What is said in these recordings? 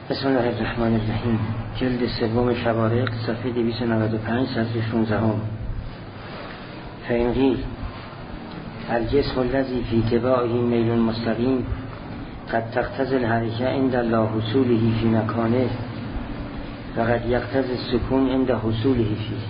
بسم الله الرحمن الرحیم. جلد سوم شوارق، صفحه 295، سطر 16. فإن قیل الجسم الذي في تباعه میل مستقیم قد تقتضی الحرکة عند الله حصوله في مکانه و قد یقتضی السکون عند حصوله فيه.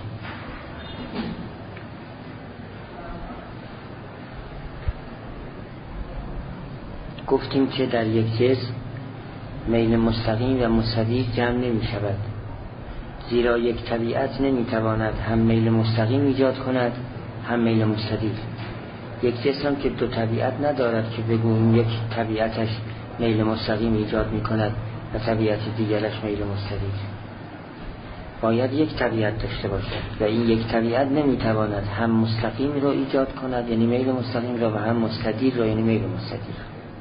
گفتیم که در یک جسم میل مستقیم و مستدیر جمع نمی شود، زیرا یک طبیعت نمی تواند هم میل مستقیم ایجاد کند هم میل مستدیر. یک جسم که دو طبیعت ندارد که بگوییم یک طبیعتش میل مستقیم ایجاد می کند و طبیعت دیگرش میل مستدیر. باید یک طبیعت داشته باشد و این یک طبیعت نمی تواند هم مستقیم را ایجاد کند یعنی میل مستقیم را و هم مستدیر را یعنی میل مستدیر.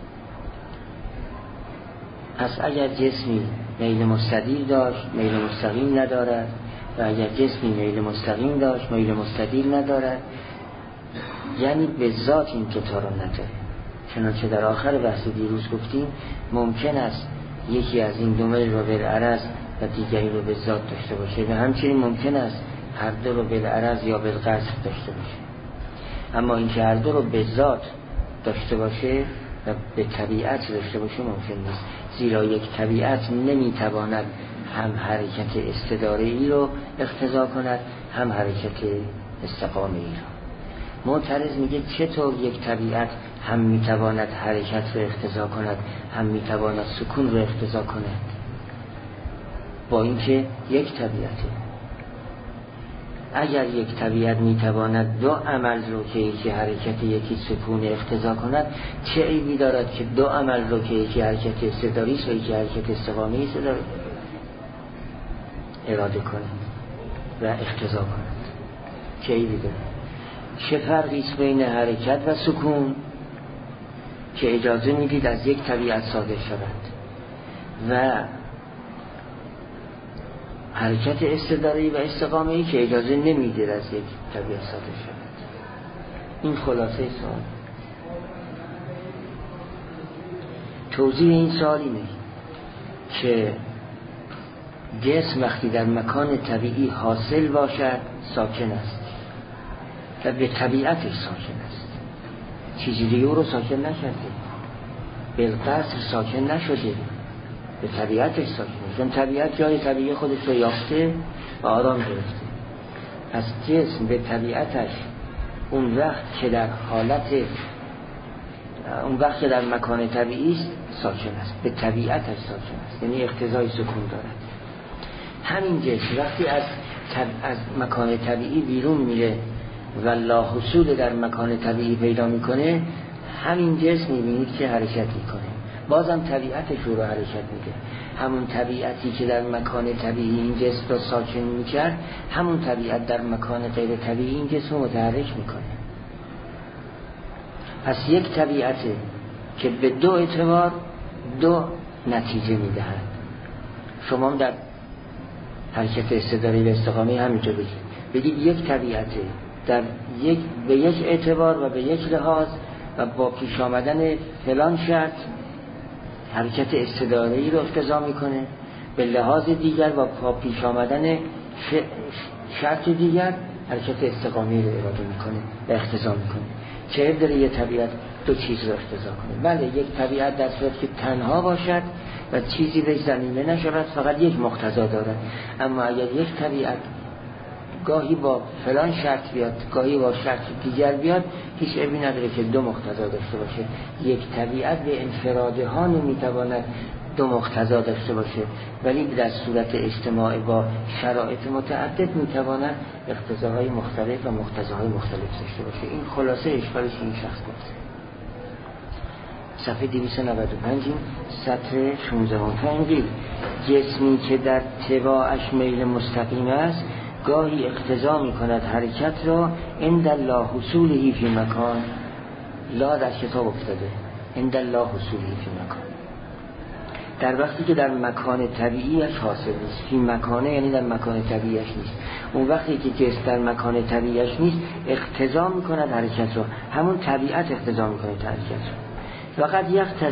پس اگر جسمی میل مستدیر داشت میل مستقیم ندارد و اگر جسمی میل مستقیم داشت میل مستدیر ندارد، یعنی به ذات این دوتا را نداره. چنانچه در آخر بحث دیروز گفتیم ممکن است یکی از این دو میل را بالعرض و دیگری را به ذات داشته باشه و همچنین ممکن است هر دو را بالعرض یا بالقصد داشته باشه. اما اینکه هر دو را به ذات داشته باشه و به طبیعت داشته باشه ممکن نیست، زیرا یک طبیعت نمیتواند هم حرکت استداره ای رو اقتضا کند هم حرکت استقامه ای رو. معترض میگه چطور یک طبیعت هم میتواند حرکت رو اقتضا کند هم میتواند سکون رو اقتضا کند، با اینکه یک طبیعته. اگر یک طبیعت میتواند دو عمل رو که یکی حرکت یکی سکون اقتضا کند، چه عیبی دارد که دو عمل رو که یکی حرکت استداری است و یکی حرکت استقامی است اراده کند و اقتضا کند؟ چه عیبی دارد؟ چه فرقی است بین حرکت و سکون که اجازه میدید از یک طبیعت صادر شود و حرکت استداری و استقامه‌ای که اجازه نمیده از یک طبیعت صادر شود؟ این خلاصه سوال. توضیح این سوال اینه که جسم وقتی در مکان طبیعی حاصل باشد ساکن است و به طبیعتش ساکن است، چیزی دیگه او رو ساکن نکرده، بالقصد ساکن نشده، به طبیعتش ساکن است. چون طبیعت جای طبیعی خودش رو یافته و آرام گرفته. پس جسم به طبیعتش اون وقت که در مکان طبیعی است ساکن است، به طبیعتش ساکن است، یعنی اقتضای سکون دارد. همین جسم وقتی از مکان طبیعی بیرون میره و لا حصول در مکان طبیعی پیدا میکنه، همین جسم میبینید که حرکت میکنه، بازم طبیعتش رو حرکت میده. همون طبیعتی که در مکان طبیعی این جسم رو ساکن میکرد، همون طبیعت در مکان غیر طبیعی این جسم رو متحرک میکنه. پس یک طبیعته که به دو اعتبار دو نتیجه میدهد. شما هم در حرکت استداری و استقامی همینجا بگید یک طبیعته به یک اعتبار و به یک لحاظ و با پیش آمدن فلان شرط حرکت استداره‌ای رو اقتضا میکنه، به لحاظ دیگر و با پیش آمدن شرط دیگر حرکت استقامی رو اراده میکنه و اقتضا میکنه. چه داره یه طبیعت دو چیز رو اقتضا کنه؟ بله، یک طبیعت در صورت که تنها باشد و چیزی به زمینه نشود فقط یک مقتضا دارد. اما اگر یک طبیعت گاهی با فلان شرط بیاد گاهی با شرط دیگر بیاد، هیچ عیبی نداره که دو مقتضا داشته باشه. یک طبیعت به انفراده ها نمیتواند دو مقتضا داشته باشه، ولی در صورت اجتماع با شرایط متعدد میتواند اقتضاهای مختلف و مقتضاهای مختلف داشته باشه. این خلاصه اشکالش این شخص گفته. صفحه 295 سطر 16. فانگیل جسمی که در تباعش میل مستقیم است گاهی اقتضا می کند حرکت را عند الله حصوله فی مکان. لا در کتاب افتاده عند الله حصوله فی مکان، در وقتی که در مکان طبیعیش حاصل نیست. فی مکانه یعنی در مکان طبیعیش نیست. اون وقتی که جسم در مکان طبیعیش نیست اقتضا می کند حرکت را، همون طبیعت اقتضا می کند حرکت را. فقط یقتضی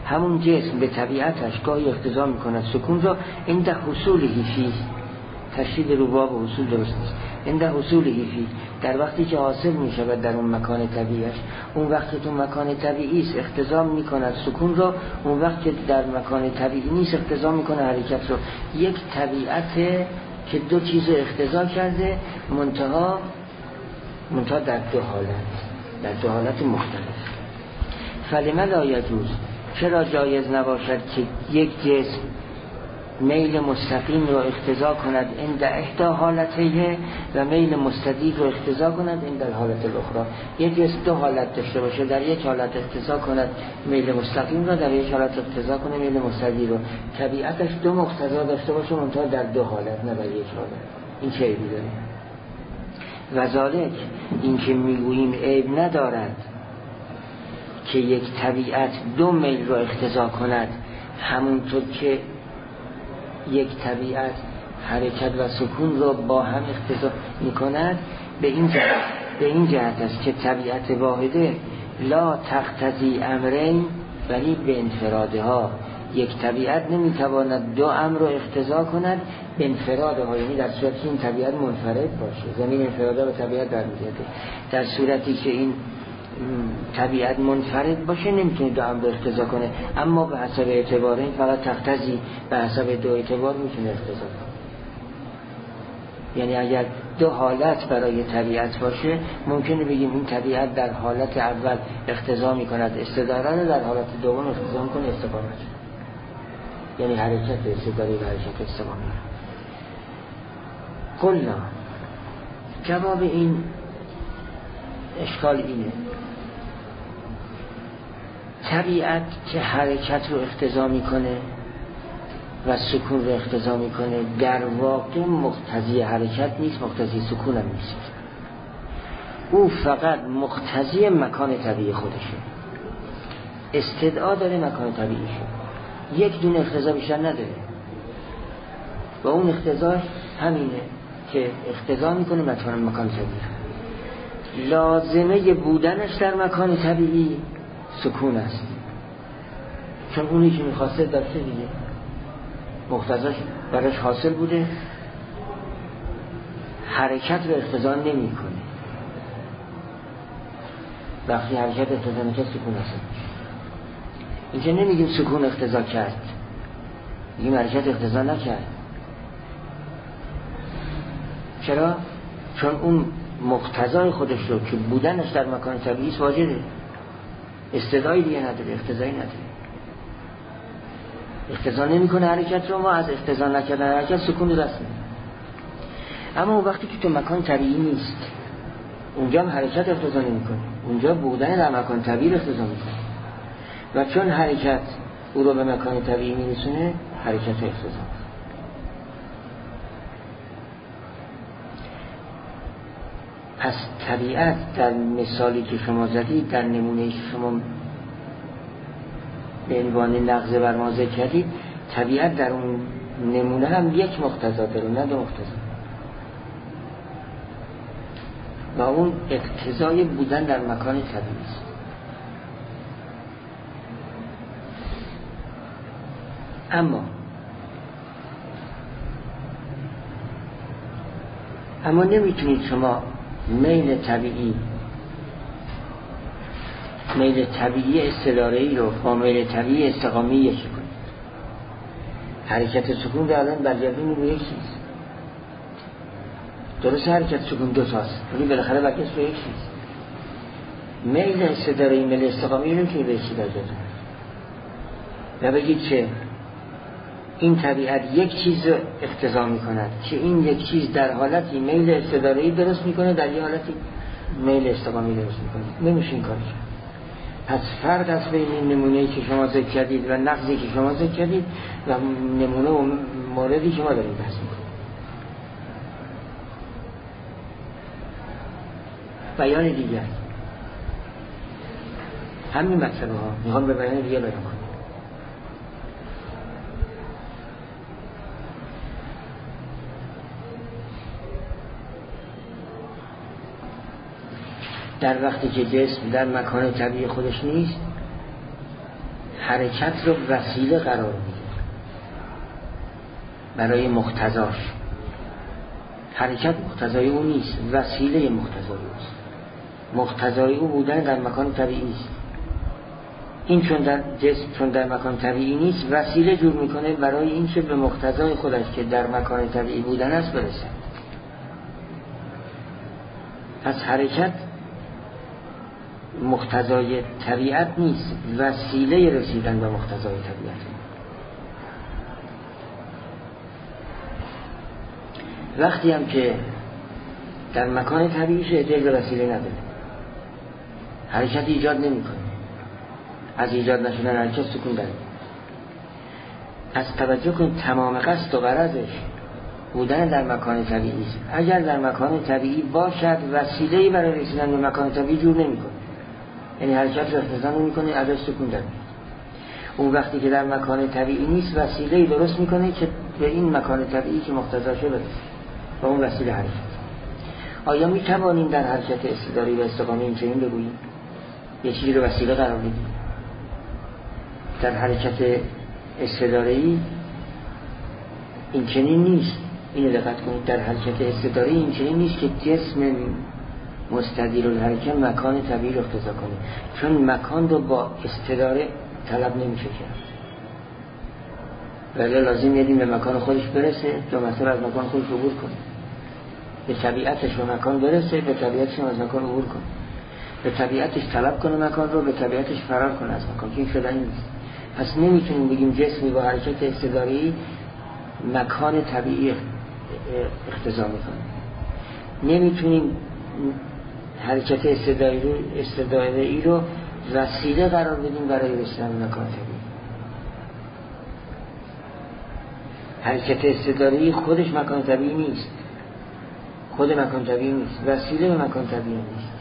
همون جسم به طبیعتش گاهی اقتضا میکند سکون را عند حصوله فیه، تشدید رو باب و حصول درست نیست، عند حصوله فیه، در وقتی که حاصل میشود در اون مکان طبیعیش، اون وقتی تو مکان طبیعی است اقتضا میکند سکون را، اون وقتی که در مکان طبیعی نیست اقتضا میکنه حرکت رو. یک طبیعت که دو چیز اقتضا کرده، منتها در دو حالت مختلف. فلما لا یجوز، چرا جایز نباشد که یک جسم میل مستقیم رو اقتضا کند عند احدی حالتیه و میل مستدیر رو اقتضا کند عند الحالت الاخرى. یک جسم دو حالت داشته باشه، در یک حالت اقتضا کند میل مستقیم رو، در یک حالت اقتضا کنه میل مستدیر رو. طبیعتش دو مقتضا داشته باشه منتها در دو حالت، نه در یک حالت. این چه عیبی داره؟ و ذالک، این که میگوییم عیب ندارد که یک طبیعت دو میل رو اقتضا کند، همونطور که یک طبیعت حرکت و سکون رو با هم اقتضا میکند، به این جهت است که طبیعت واحده لا تقتضی امرین ولی به انفرادها، یک طبیعت نمیتواند دو امر رو اقتضا کند به انفرادها، یعنی در صورتی که این طبیعت منفرد باشه. زمین انفراده به طبیعت برمیگرده. در صورتی که این طبیعت منفرد باشه نمیتونه دو امر رو اقتضا کنه، اما به حسب اعتبار این فقط تقتضی، به حسب دو اعتبار میتونه اقتضا کنه. یعنی اگر دو حالت برای طبیعت باشه ممکنه بگیم این طبیعت در حالت اول اقتضا میکند استدارا، در حالت دوم اقتضا میکنه استقامت، یعنی حرکت استداری و حرکت استقامت. قلنا، جواب این اشکال اینه، طبیعت که حرکت رو اقتضا میکنه و سکون رو اقتضا میکنه در واقع مقتضی حرکت نیست، مقتضی سکون هم نیست. او فقط مقتضی مکان طبیعی خودشه، استدعا داره مکان طبیعیشه، یک دونه اقتضا بیشتر نداره و اون اقتضاش همینه که اقتضا میکنه مکان طبیعی. لازمه بودنش در مکان طبیعی سکون است، چون اونی که میخواسته داشته دیگه، مقتضاش براش حاصل بوده، حرکت رو اقتضا نمی کنه. وقتی حرکت اقتضا نکرد سکون است. اینجا نمیگیم سکون اقتضا کرد، میگیم حرکت اقتضا نکرد. چرا؟ چون اون مقتضای خودش رو که بودنش در مکان طبیعی است واجده، استدعایی دیگه نداره، اقتضایی نداره، اقتضا نمی کنه حرکت رو. ما از اقتضا نکردن حرکت سکون رو دست میدیم. اما وقتی که تو مکان طبیعی نیست، اونجا هم حرکت اقتضا نمی کنه، اونجا بودن در مکان طبیعی اقتضا می کنه و چون حرکت او رو به مکان طبیعی می رسونه، حرکت اقتضا. پس طبیعت در مثالی که شما زدید، در نمونه که شما به عنوان نقض بر ما ذکر کردید، طبیعت در اون نمونه هم یک مقتضا داره، نه دو مقتضا، و اون اقتضای بودن در مکان طبیعی است. اما نمیتونید شما میل طبیعی استداره‌ای رو با میل طبیعی استقامی یکی کنید. حرکت سکون در الان برگردیم رو یک چیز، درست حرکت سکون دو تاست ولی بالاخره برگشت به یک چیز. میل استداره‌ای میل استقامی رو که به یکی برگردیم و بگید که این طبیعت یک چیز رو اقتضا می کند که این یک چیز در حالتی میل استداره‌ای درست می کنه، در یه حالتی میل استقامی درست می کنه. نمیشه این کار کرد. پس فرق است بین این نمونه‌ای که شما ذکر کردید و نقضی که شما ذکر کردید و نمونه و موردی که ما داریم بحث می‌کنیم. بیان دیگر همین مسئله ها میخوام به بیان دیگر بیان کنم. در وقتی که جسم در مکان طبیعی خودش نیست، حرکت رو وسیله قرار میده برای مقتضاش. حرکت مقتضای او نیست، وسیله مقتضای اوست. مقتضای او بودن در مکان طبیعی است. این چون در جسم چون در مکان طبیعی نیست، وسیله جور میکنه برای این که به مقتضای خودش که در مکان طبیعی بودن است برسه. پس حرکت مقتضای طبیعت نیست، وسیله رسیدن به مقتضای طبیعت. وقتی هم که در مکان طبیعیش احتیاج به وسیله نداره، حرکت ایجاد نمیکنه. از ایجاد نشدن حرکت سکون داره. از توجه کن تمام قصد و غرضش بودن در مکان طبیعی است. اگر در مکان طبیعی باشد وسیله‌ای برای رسیدن به مکان طبیعی جور نمیکنه، یعنی حرکت رو اختزا نمیکنه، ازش سکون داره. اون وقتی که در مکان طبیعی نیست وسیله‌ای درست میکنه که به این مکان طبیعی که مقتضاشه برسه، با اون وسیله حرکت. آیا میتوانیم در حرکت استداری و استقامه این چنین بگوییم؟ یه چیزی رو وسیله قرار بدیم؟ در حرکت استداری این چنین نیست. اینو دقت کنید، در حرکت استداری این چنین نیست که جسم مستدیر الحرکت مکان طبیعی رو اقتضا کنه، چون مکان رو با استداره طلب نمیشه کرد. ولی لازم یدیم به مکان خودش برسه تا مثلا از مکان خودش عبور کنه، به طبیعتش و مکان برسه، به طبیعتش از مکان عبور کنه، به طبیعتش طلب کنه مکان رو، به طبیعتش فرار کنه از مکان، که این شدنی نیست. پس نمیتونیم بگیم جسمی با حرکت استداری مکان طبیعی اقتضا میکنه. نمیتونیم حرکت استداری رو وسیله قرار بدیم برای رسیدن به مکان طبیعی. حرکت استداری خودش مکان طبیعی نیست، خود مکان طبیعی نیست، وسیله به مکان طبیعی نیست.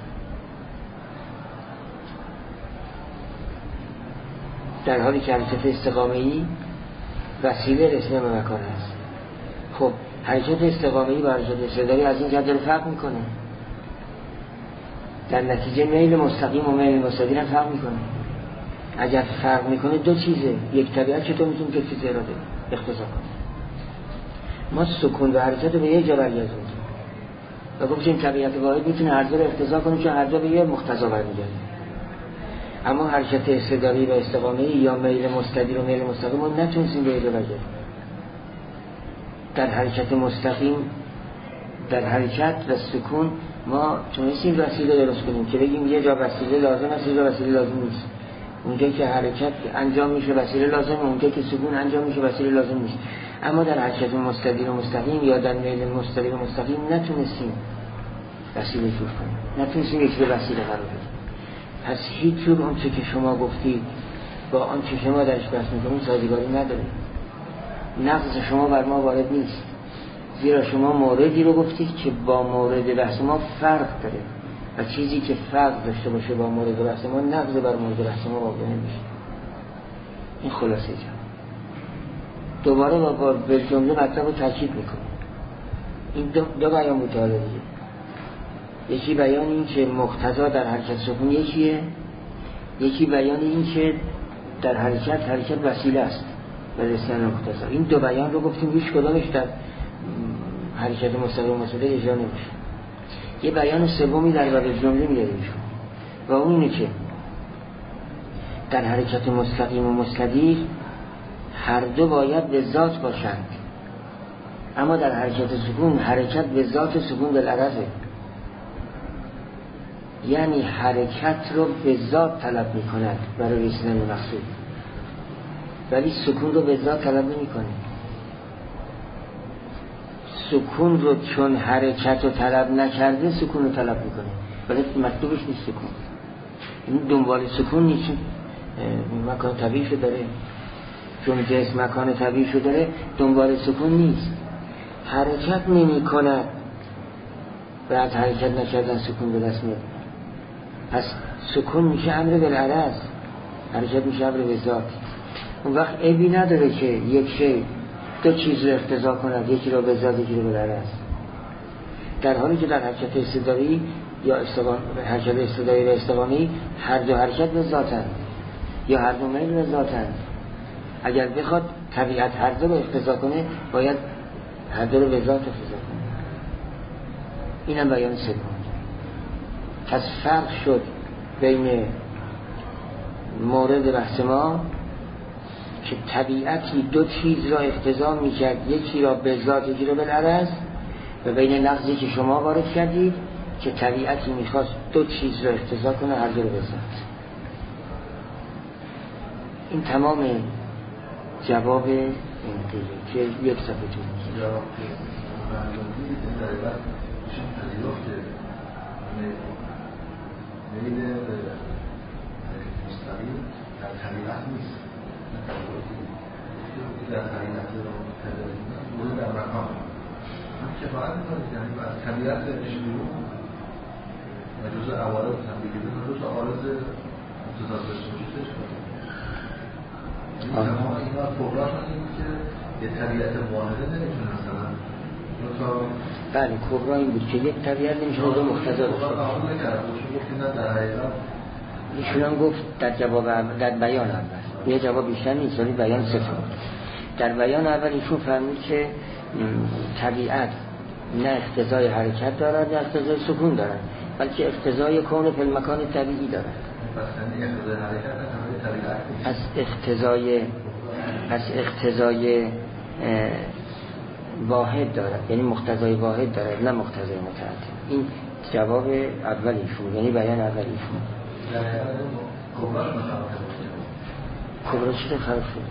در حالی که حرکت استقامه‌ای وسیله رسیدن به مکان است. خب حرکت استقامه‌ای با حرکت استداری از این جهت داره فرق میکنه. در نتیجه میل مستقیم و میل مستدیر هم فرق میکنه. اگر فرق میکنه دو چیزه، یک طبیعت چطور میتونه دو چیز اراده اقتضا کنه. ما سکون و حرکت به یه جا برگردونیم و گفتیم طبیعت واحد میتونه هر دو رو اقتضا کنه که هر دو به یه مقتضا برمیگرده. اما حرکت استداری و استقامه‌ای یا میل مستدیر و میل مستقیم ما نتونستیم به یه جا برگردیم. در حرکت مستقیم، در حرکت و سکون ما تونستیم وسیله درست کنیم که بگیم یه جا وسیله لازم است، یه جا وسیله لازم نیست. اونجایی که حرکت انجام میشه وسیله لازم، اونجایی که سکون انجام میشه وسیله لازم نیست. اما در حرکت مستدیر و مستقیم یا در میل مستدیر و مستقیم نتونستیم وسیله جور کنیم، نتونستیم یک به وسیله قرار بدیم. پس هیچ جور اون چه که شما گفتی با آن چه شما درش بحث میکنیم سازگاری نداره. نقض شما بر ما وارد نیست، زیرا شما موردی رو گفتید که با مورد بحث ما فرق داره و چیزی که فرق داشته باشه با مورد بحث ما نقض بر مورد بحث ما واقع نمیشه. این خلاصه جا دوباره با به جمله مطلب رو تاکید میکنه. این دو بیان مطالعه دیگه. یکی بیان این که مقتضا در حرکت سکون یکیه، یکی بیان این که در حرکت وسیله است به رسیدن مقتضا. این دو بیان رو گفتیم هیچ کدامش در حرکت مستقیم و مستدیر اجرا نمیشه. یه بیان سومی در باب جمله میاریم و اون اینه که در حرکت مستقیم و مستدیر هر دو باید به ذات باشند، اما در حرکت سکون حرکت به ذات سکون بالعرضه، یعنی حرکت رو به ذات طلب میکند برای رسیدن به مقصود، ولی سکون رو به ذات طلب نمیکنه. سکون رو چون حرکت رو طلب نکرده سکون رو طلب میکنه، ولی مطلوبش نیست سکون. این دنبال سکون نیست، مکان طبیعی شو داره، چون جسم مکان طبیعی شو داره دنبال سکون نیست. حرکت نمی کند و از حرکت نکردن سکون به دست میاد. پس سکون میشه امر بالعرض، حرکت میشه امر به ذات. اون وقت عیبی نداره که یک شی دو چیز رو اقتضا کند، یکی رو به ذات یکی رو بالعرض، در حالی که در حرکت استداری یا حرکت استداری و استقامی هر دو حرکت به ذاتن، یا هر دو میل به ذاتند. اگر بخواد طبیعت هر دو رو اقتضا کنه باید هر دو رو به ذات اقتضا کنه. اینم بیان سوم. پس فرق شد بین مورد بحث ما که طبیعتی دو چیز را اقتضا میکرد، یکی را به ذات یکی را بالعرض، و بین نقضی که شما وارد کردید که طبیعتی میخواست دو چیز را اقتضا کنه هر دو را به ذات. این تمام جواب این قیله که یک صفحه توی یا برنامه‌ای که در بعد میشون پذیرفت که میل به مستقیم در طبیعت نیست، در طبیعت رو مورد در مقام هم کفایت میکنید، یعنی از طبیعت بهش بیرون و جزء عوارض هم بگیرید و جزء عوارض متضاد داشته باشید تمام اینا فوقلاش این که یه طبیعت واحده نمیتونه مثلا بله کبرا این بود که یک طبیعت نمیتونه دو مقتضا داشته ایشون هم گفت در جواب در بیان اول یه جواب بیشتر نیست ولی بیان سفر. در بیان اول ایشون فرمود که طبیعت نه اقتضای حرکت دارد نه اقتضای سکون دارد بلکه اقتضای کون فی المکان طبیعی دارد. از اقتضای واحد دارد، یعنی مقتضای واحد دارد نه مقتضای متعدد. این جواب اول ایشون، یعنی بیان اول ایشون. کبرا چیز خراب شد؟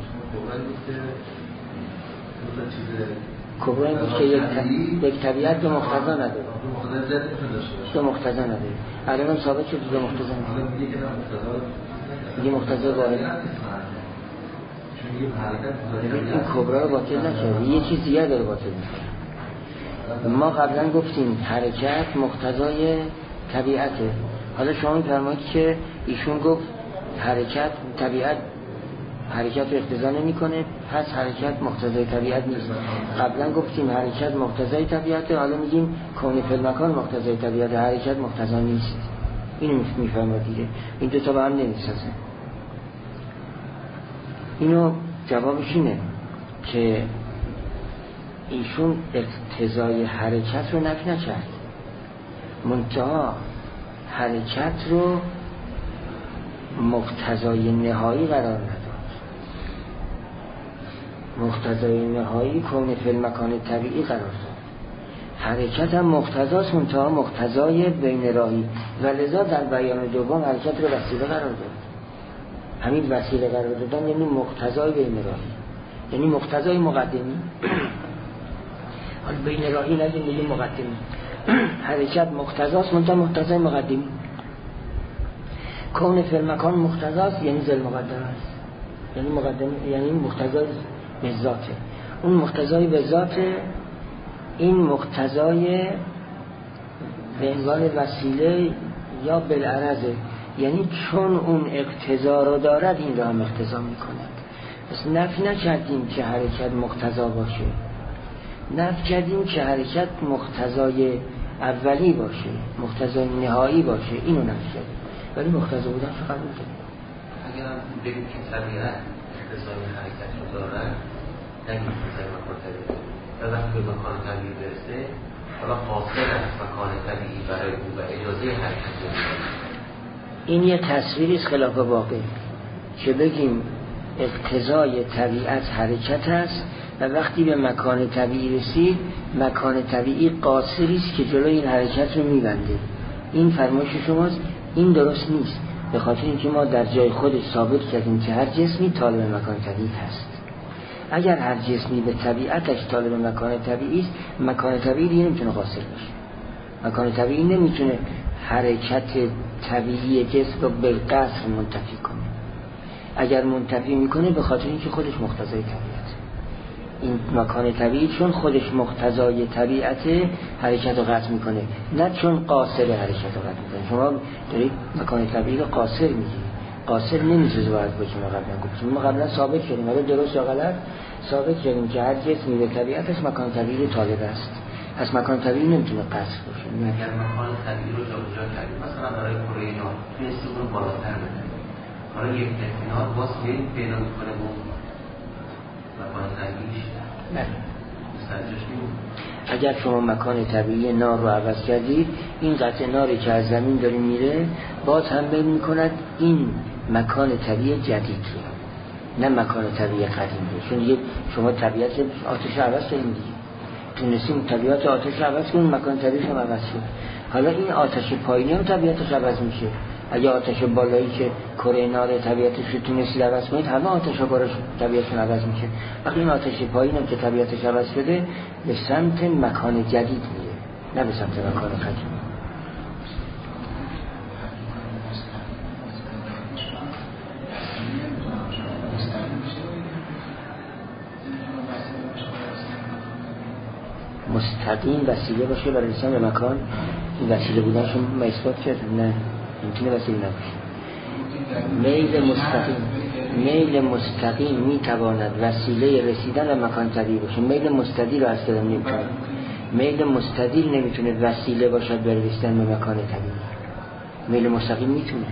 کبرا این بود که یک طبیعت دو مقتضا نداره، دو مقتضا نداره. الان هم ثابت شد دو مقتضا نداره، یه مقتضا واحد. این کبرا رو باطل نکرده، یه چیز دیگه داره باطل میکنه. ما قبلا گفتیم حرکت مقتضای طبیعته، حالا شما میفرمایید که ایشون گفت حرکت طبیعت حرکت رو اقتضا نمیکنه پس حرکت مقتضای طبیعت نیست. قبلا گفتیم حرکت مقتضای طبیعته، حالا میگیم کون فی المکان مقتضای طبیعت، حرکت مقتضا نیست. اینو میفرمایید دیگه، این دو تا با هم نمیسازن. اینو جوابش اینه که ایشون اقتضای حرکت رو نفی نکرد، منتها حرکت رو مقتضای نهایی قرار نداد. مقتضای نهایی کون فی المکان طبیعی قرار داد. حرکت هم مقتضاست، منتها مقتضای بین راهی، و لذا در بیان دوم حرکت رو وسیله قرار داد. همین وسیله قرار دادن یعنی مقتضای بین راهی، یعنی مقتضای مقدمی. حالا بین راهی نگیم میگیم مقدمی. حرکت مقتضاست منتها مقتضای مقدمی. کون فی المکان مقتضاست یعنی ذل مقدم است، یعنی مقدم، یعنی مقتضای به ذاته. اون مقتضای به ذاته، این مقتضای به عنوان وسیله یا بالعرضه، یعنی چون اون اقتضا رو دارد این رو هم اقتضا میکنه. پس نفی نکردیم که حرکت مقتضا باشه، نفی کردیم که حرکت مقتضای اولی باشه، مقتضای نهایی باشه، اینو نفی کردیم، ولی مقتضا بودن فقط قبول کردیم. اگر هم بگیم که طبیعت اقتضای حرکت رو دارد نگیم مقتضای مکان طبیعی، و وقتی به مکان طبیعی برسه حالا فاصل از مکان طبیعی برای او و اجازه حرکت رو این یه تصویری است خلاف واقع که بگیم اقتضای طبیعت حرکت است و وقتی به مکان طبیعی رسید مکان طبیعی قاصری است که جلوی این حرکت رو میبنده. این فرمایش شماست، این درست نیست، به خاطر اینکه ما در جای خودش ثابت کردیم که هر جسمی طالب مکان طبیعی هست. اگر هر جسمی به طبیعتش طالب مکان طبیعی است، مکان طبیعی دیگه نمیتونه قاصر باشه. مکان طبیعی نمیتونه حرکت طبیعی جسم رو به قصر منتفی کنه. اگر منتفی میکنه به خاطر اینکه خودش مقتضای طبیعت، این مکان طبیعی چون خودش مقتضای طبیعت حرکت رو قطع میکنه، نه چون قاصر حرکت رو قطع میکنه. شما دارید مکان طبیعی رو قاصر میگید، قاصر نمیشه باید باشه. ما قبلا گفتیم، ما قبلا ثابت کردیم، ولی درست یا غلط ثابت کردیم که هر جسمی به طبیعتش مکان طبیعی طالب است، پس مکان طبیعی نمیتونه قصر باشه. اگر مکان طبیعی رو جابجا کردیم، مثلا برای کره نو تونستیم اون بالاتر بزنیم، حالا یک انفینال باز یک پیدا میکنه با مکان طبیعیش مسترجش میمونه. اگر شما مکان طبیعی نار رو عوض کردید، این قطع ناری که از زمین داره میره باز هم بین میکند این مکان طبیعی جدید رو، نه مکان طبیعی قدیم رو. چون شما طبیعت آتش عوض کردیم دیگه، تونستیم طبیعت آتش عوض کنیم، مکان طبیعیش هم عوض شد. حالا این آتش پایینی هم طبیعتش عوض میشه. اگه آتش بالایی که کره نار طبیعتش رو تونستید عوض کنید، همه آتش ها باراش طبیعتشون عوض میشه. وقتی این آتش پایین هم که طبیعتش عوض شده به سمت مکان جدید میره، نه به سمت مکان قدیم. مستقیم وسیله باشه برای رسیدن به مکان، این وسیله بودنشون ما اثبات کردیم، نه میتونه وسیله نباشه. میل مستقیم میتواند وسیله رسیدن به مکان طبیعی باشه. میل مستدیل رو از کردم نمیتونه. میل مستدیل نمیتونه وسیله باشد برای رسیدن به مکان طبیعی. میل مستقیم میتونه.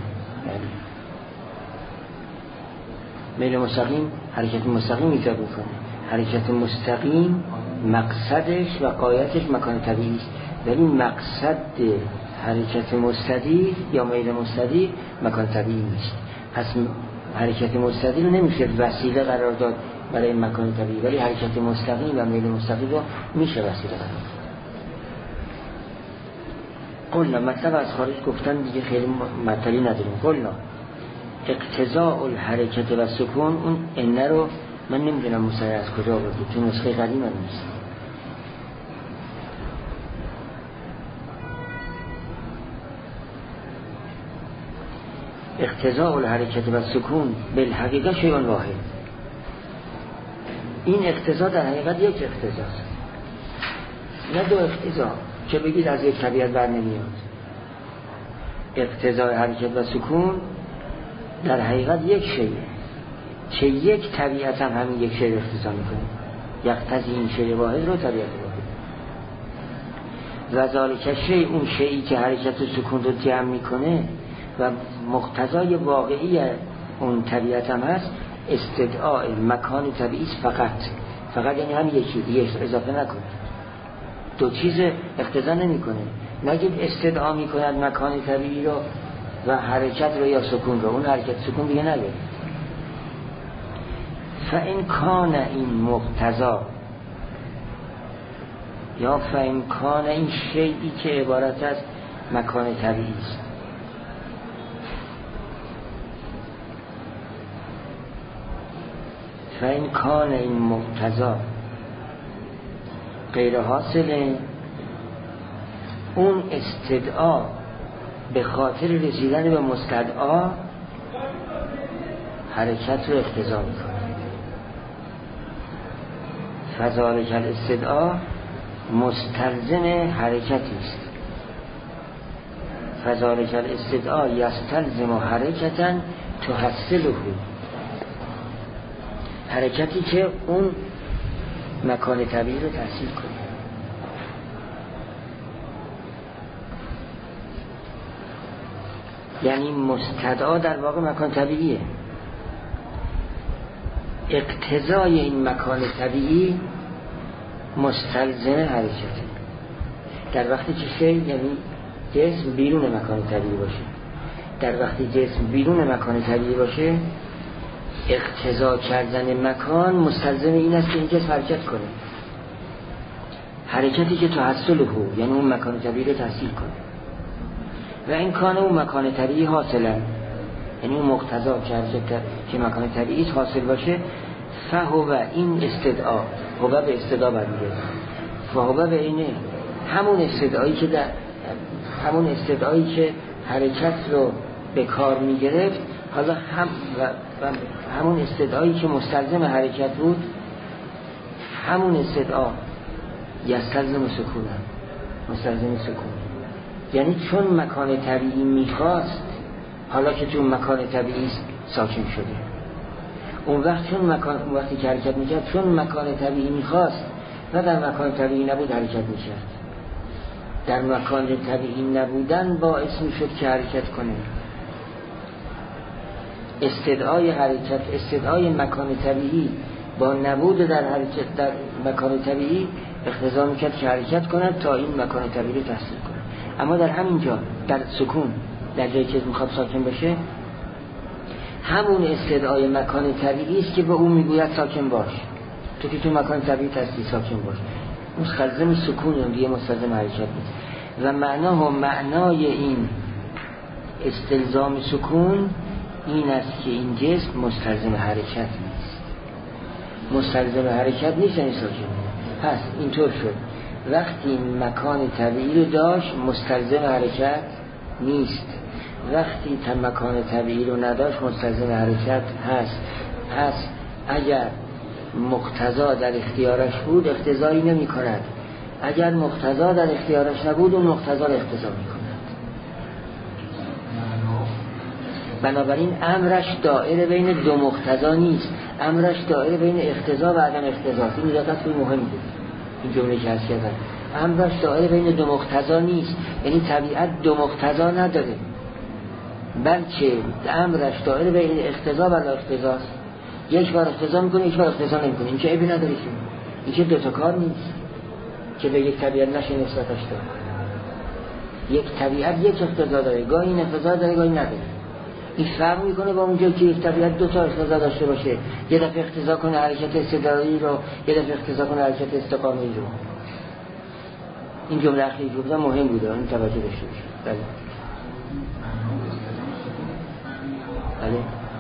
میل مستقیم حرکت مستقیم ایجاد میکنه. حرکت مستقیم مقصدش و غایتش مکان طبیعی است، ولی مقصد حرکت مستدیل یا میل مستدیل مکان طبیعی نیست. پس حرکت مستدیل نمیشه وسیله قرار داد برای مکان طبیعی، ولی حرکت مستقیم و میل مستقیم رو میشه وسیله قرار داد. قلنا مطلب از خارج گفتن دیگه خیلی مطلبی نداریم. قلنا اقتضاء الحرکت و سکون، اون انه رو من نمیدونم مصحح از کجا آورده، تو نسخه قدیم هم نیست. اقتضاء الحرکت و سکون بالحقیقه شیء واحد. این اقتضا در حقیقت یک اقتضاست، نه دو اقتضا که بگید از یک طبیعت بر نمیاد. اقتضاء حرکت و سکون در حقیقت یک شیء که یک طبیعت هم همین یک شیء اقتضا میکنه. یقتضی این شیء واحد رو طبیعت واحد. و ذالک شیء، اون شیئی که حرکت و سکون رو جمع میکنه و مقتضای واقعی اون طبیعت هم هست، استدعاء مکان طبیعی فقط یعنی هم یکی دیگه اضافه نکنه. دو چیز اقتضا نمیکنه. نگید استدعا میکند مکان طبیعی رو و حرکت رو یا سکون رو، اون حرکت سکون دیگه نداره. فإن کان این مقتضا یا فإن کان این شیئی که عبارت از مکان طبیعی است، فإن کان این مقتضا غیر حاصله، اون استدعا به خاطر رسیدن به مستدعا حرکت رو اقتضا میکنه. فذالک الاستدعا مستلزم حرکتی است. فذالک الاستدعا یستلزم حرکتا تحصله، حرکتی که اون مکان طبیعی رو تحصیل کنه. یعنی مستدعا در واقع مکان طبیعیه. اقتضای این مکان طبیعی مستلزم حرکته. در وقتی که شی یعنی جسم بیرون مکان طبیعی باشه، در وقتی جسم بیرون مکان طبیعی باشه، اقتضا کردن مکان مستلزم این است که این جسم حرکت کنه. حرکتی که تحصله، یعنی اون مکان طبیعی رو تحصیل کنه. و این کان اون مکان طبیعی حاصله، یعنی اون مقتضا که مکان طبیعی حاصل باشه، فهو این استدعا، هو به استدعا برمیگرده، فهو به اینه همون استدعایی که حرکت رو به کار میگرفت، حالا همون استدعایی که مستلزم حرکت بود، همون استدعا یستلزم سکون، مستلزم سکون. یعنی چون مکان طبیعی میخواست، حالا که چون مکان طبیعی ساکن شده، اون وقتی که حرکت میکرد چون مکان طبیعی میخواست و در مکان طبیعی نبود حرکت میکرد. در مکان طبیعی نبودن باعث میشد که حرکت کنه. استدعای حرکت، استدعای مکان طبیعی با نبود در حرکت در مکان طبیعی اقتضا میکرد که حرکت کند تا این مکان طبیعی رو تحصیل کنه. اما در همین جا در سکون، در جایی که میخواد ساکن بشه، همون استدعای مکان طبیعی است که به او میگوید ساکن باش، تو که تو مکان طبیعی هستی ساکن باش. مستلزم سکون دیگه مستلزم حرکت نیست. و معنای این استلزام سکون این است که این جسم مستلزم حرکت نیست، مستلزم حرکت نیست یعنی ساکن. پس اینطور شد وقتی مکان طبیعی رو داشت مستلزم حرکت نیست، وقتی مکان طبیعی رو نداشت مستلزم حرکت هست. پس اگر مقتضا در اختیارش بود اقتضایی نمی کند، اگر مقتضا در اختیارش نبود اون مقتضا رو اقتضا می کند. بنابراین امرش دائره بین دو مقتضا نیست، امرش دائره بین اقتضا و عدم اقتضا. این دقت مهم بود این جمله که هست کردن. امرش دائره بین دو مقتضا نیست، یعنی طبیعت دو مقتضا نداره، بلکه امرش دائره بین اقتضا و لا اقتضاست. یک بار اقتضا میکنه یک بار اقتضا نمیکنه. این که عیبی نداره، این که دوتا کار نیست که به یک طبیعت نشه نسبتش داره. یک طبیعت یک اقتضا داره، گاهی این اقتضا داره گاهی نداره. این فرق میکنه با اونجا که یک طبیعت دو تا اقتضا داشته باشه، یه دفعه اقتضا کنه حرکت استدلایی رو، یه دفعه اقتضا کنه حرکت استقامی رو. این جمله اخیری جمله مهم بوده، این توجه داشته باشه. بله بله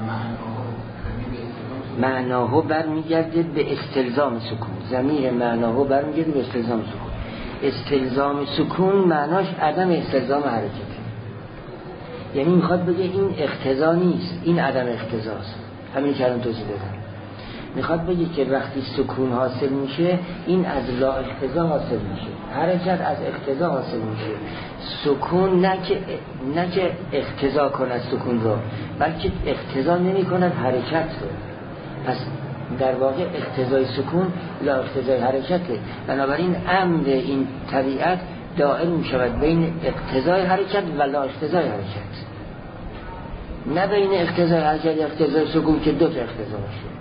معناهو برمیگرده به استلزام سکون. ضمیر معناهو برمیگرده به استلزام سکون. استلزام سکون معناش عدم استلزام حرکت، یعنی میخواد بگه این اقتضا نیست، این عدم اقتضاست. همین که الان توضیح دادم. میخواد بگه که وقتی سکون حاصل میشه این از لا اقتضا حاصل میشه، حرکت از اقتضا حاصل میشه. سکون نه که اقتضا کند سکون رو، بلکه اقتضا نمی کند حرکت رو. پس در واقع اقتضای سکون لا اقتضای حرکته. بنابراین امر این طبیعت دائر می شود بین اقتضای حرکت و لا اقتضای حرکت، نه بین اقتضای حرکت و اقتضای سکون که دو تا اقتضا باشه.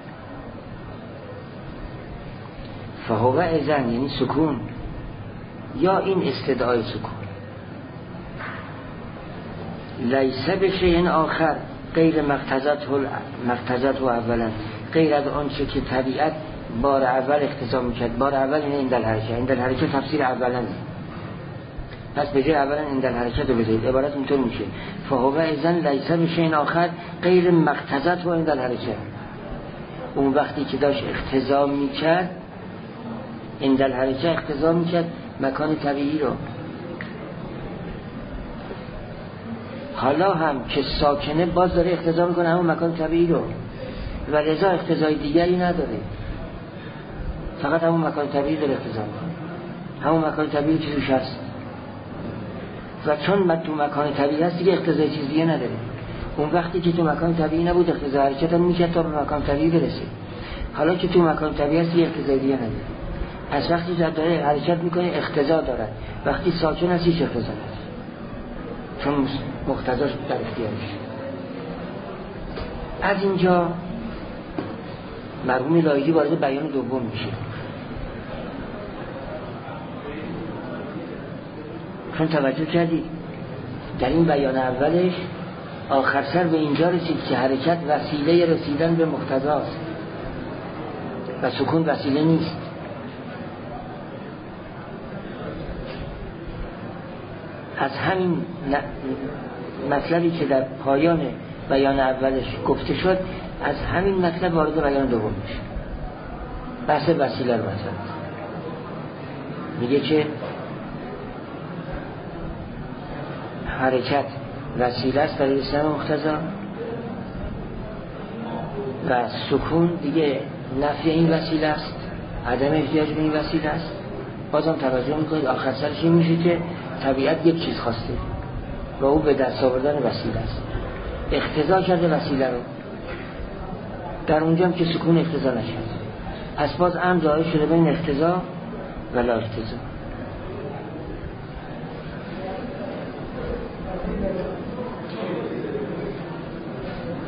فهو اذن یعنی سکون یا این استدعای سکون. لیس بشیء آخر غیر مقتضت و اولا، غیر از آنچه که طبیعت بار اول اقتضا میکرد. بار اول اینه این دل حرکت، این دل حرکت تفسیر اولا، پس به جای اولا این دل حرکت رو بذارید. عبارت اینطور میشه فهو اذن لیس بشیء آخر غیر مقتضت و این دل حرکت. اون وقتی که داشت اقتضا میکرد این دل حرکت اقتضا میکرد مکان طبیعی رو، حالا هم که ساکنه باز داره اقتضا میکنه همون مکان طبیعی رو و لذا اقتضای دیگری نداره، فقط همون مکان طبیعی داره اقتضا میکنه، همون مکان طبیعی چیزش هست و چون تو مکان طبیعی هست دیگه اقتضای چیز دیگه نداره. اون وقتی که تو مکان طبیعی نبود اقتضای حرکت هم میکرد تا به مکان طبیعی برسه، حالا که تو مکان طبیعی هست دیگه اقتضای دیگه نداره. پس وقتی داره حرکت میکنه اقتضا داره، وقتی ساکن هست هیچ اقتضا نداره چون مقتضاش در اختیارش. از اینجا مرحوم لایجی وارد بیان دوم میشه، چون توجه کردید در این بیان اولش آخر سر به اینجا رسید که حرکت وسیله رسیدن به مقتضاست و سکون وسیله نیست. از همین مطلبی که در پایان بیان اولش گفته شد از همین مطلب وارد بیان دوم میشه. بحث وسیله رو مطلب میگه که حرکت وسیله است برای رسیدن مقتضا و سکون دیگه نفی این وسیله است، عدم احتیاج به این وسیله است. بازم توجه میکنید آخر سرش این میشه که طبیعت یک چیز خواسته و او به دست آوردن وسیله است، اقتضا کرده وسیله رو، در اونجا هم که سکون اقتضا نشد. پس باز امر دائر شده بین اقتضا و لا اقتضا.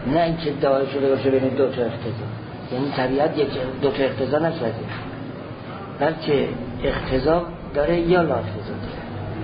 نه اینکه دعای شده باشه بین دو تا اقتضا، یعنی طبیعت یک دو تا اقتضا نشده، بلکه اقتضا داره یا لا اقتضا داره.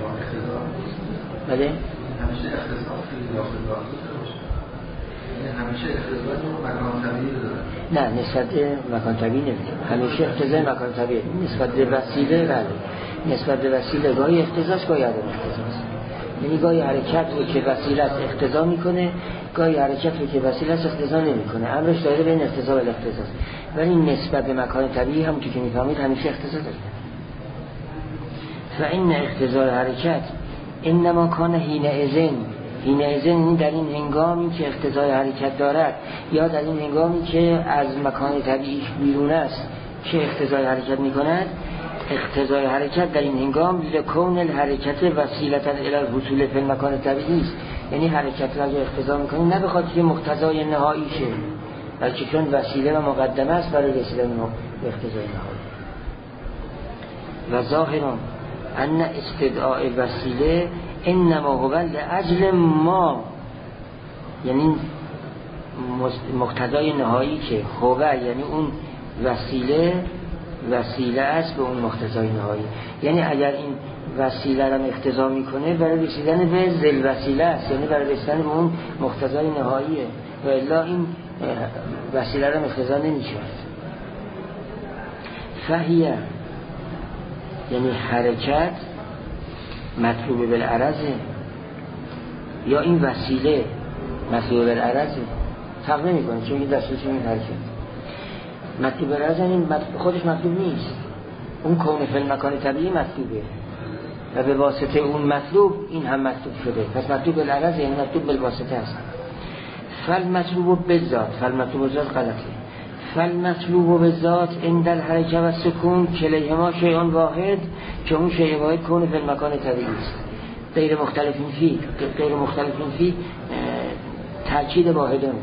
بله؟ همیشه اقتضا خیلی داخل باشه، یعنی همیشه اقتضا رو مکان طبیعی داره. نه نسبت به مکان طبیعی نمیده، همیشه اقتضا مکان طبیعی. نسبت به وسیله بله، نسبت به وسیله گاهی اقتضاست گاهی عدم اقتضاست. یعنی گاهی حرکت رو که وسیله است اقتضا میکنه، گاهی حرکت رو که وسیله است اقتضا نمیکنه. امرش داره بین اقتضا و الاقتضاست. ولی نسبت به مکان طبیعی هم که میفهمید همیشه اقتضا داره. و این اقتضای حرکت انما کان حینئذ این در این هنگامی که اقتضای حرکت دارد یا در این هنگامی که از مکان طبیعی بیرون است که اقتضای حرکت میکند. اقتضای حرکت در این هنگام لکون الحرکت وسیلتا الی الحصول فی المکان طبیعی است، یعنی حرکت را اقتضا میکنه نه به خاطر که مقتضای نهایی شه، بلکه چون وسیله و مقدمه است برای رسیدن به اقتضای نهایی. و ظاهرا ان استدعاء وسیله انما هو لاجل ما، یعنی مقتضای نهایی که هو یعنی اون وسیله است به اون مقتضای نهایی. یعنی اگر این وسیله را اقتضا میکنه برای رسیدن به ذل وسیله است، یعنی برای رسیدن به اون مقتضای نهاییه، و الا این وسیله را اقتضا نمیشه. فهیه یعنی حرکت مطلوب بالعرضه یا این وسیله مطلوب بالعرضه، فرق نمیکنه چون این دستش این حرکت مطلوب بالعرض این خودش مطلوب نیست، اون کون فی المکان طبیعی مطلوبه و به واسطه اون مطلوب این هم مطلوب شده، پس مطلوب بالعرض یعنی مطلوب بالواسطه است. فالمطلوب بالذات غلطه. فالمطلوب بالذات عند الحرکه و سکون کلیهما شیء واحد، که اون شیء واحد کون فی المکان طبیعی است. غیر مختلفین فی تاکید واحدن.